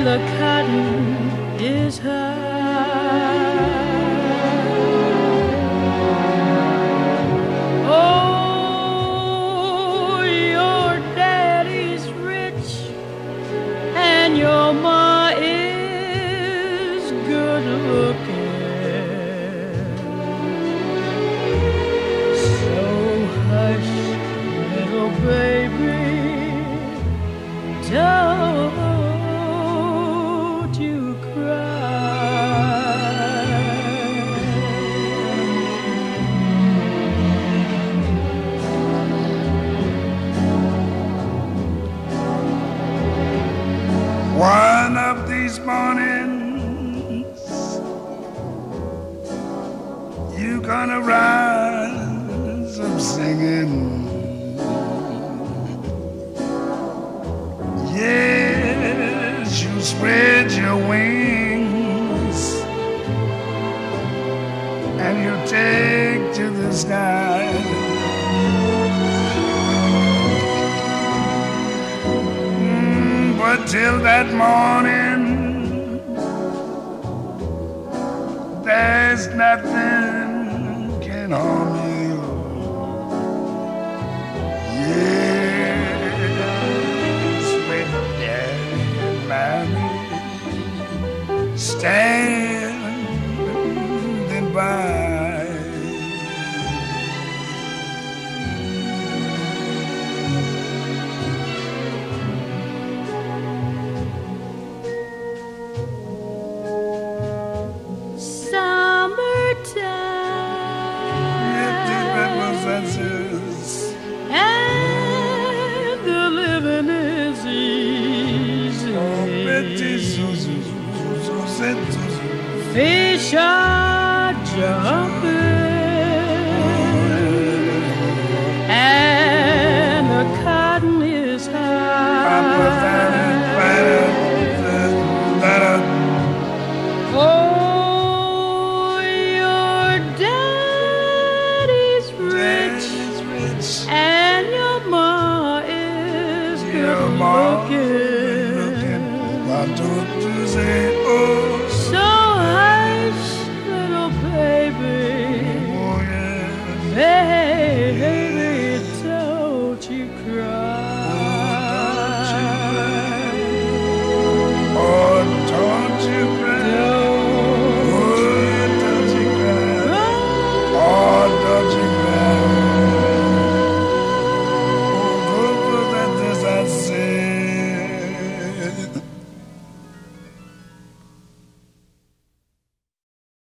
the cotton is high. Oh, your daddy's rich and your ma is good looking. So hush, little baby, don't you cry. One of these mornings you gonna rise up singing. Yes, you spread your wings and you take to the sky. But till that morning, there's nothing can harm you. Yes, with Daddy and Mommy standing by. And the living is easy. Fish are just